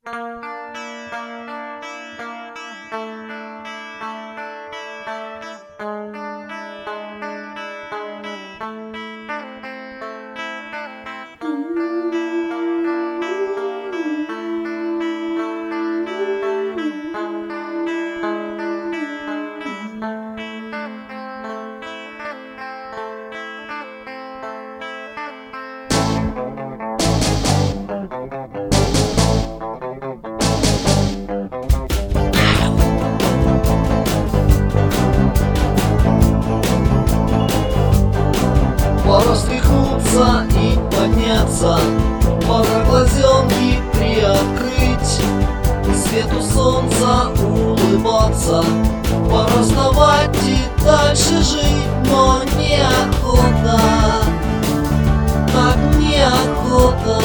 Пора встряхнуться и подняться, пора глазенки приоткрыть и свету солнца улыбаться. Пора вставать и дальше жить, но неохота, так неохота.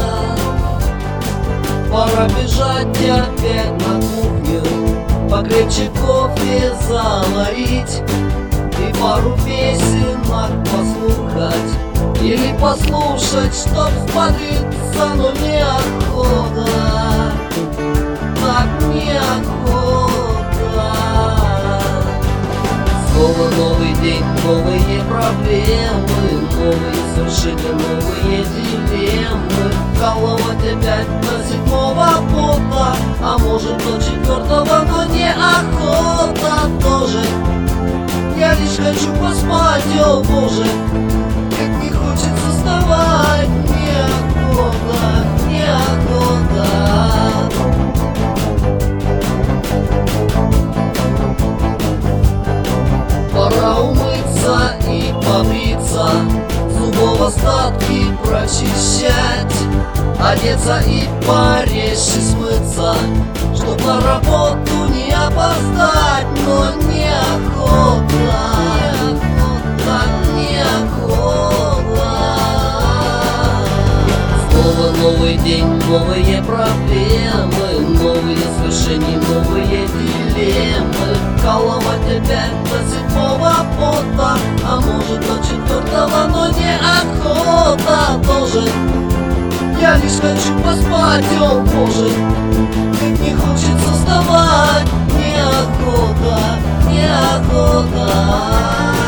Пора бежать опять на кухню, покрепче кофе заварить и пару песенок послушать или послушать, чтоб взбодриться, но неохота, так неохота. Снова новый день, новые проблемы, новые совершенно новые дилеммы. Вкалывать опять до 7-го пота, а может до 4-го, но неохота тоже. Я лишь хочу поспать, о боже, как не хочется вставать, неохота, неохота. Пора умыться и побриться, зубов остатки прочищать, одеться и порезче смыться, чтоб на работу не опоздать, но неохота, так неохота. Снова новый день, новые проблемы, новые свершения, новые дилеммы. Вкалывать опять до 7-го пота, а может до 4-го, но неохота тоже. Я лишь хочу поспать, о боже, как не хочется вставать, неохота, неохота.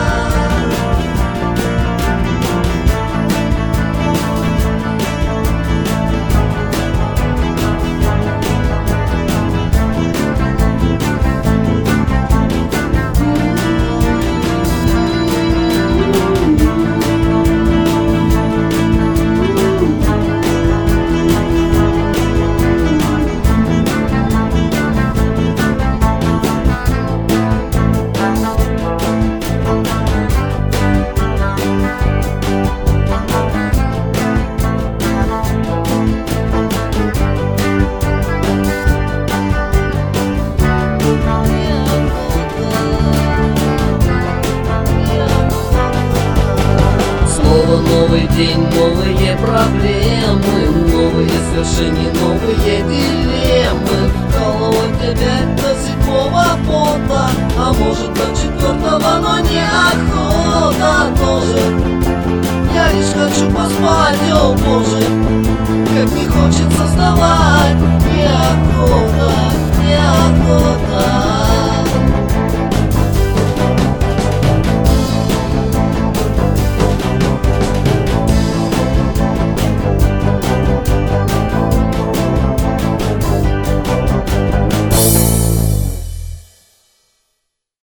Новый день, новые проблемы, новые свершения, новые дилеммы. Вкалывать опять до 7-го пота, а может до 4-го, но неохота тоже. Я лишь хочу поспать, о боже, как не хочется вставать.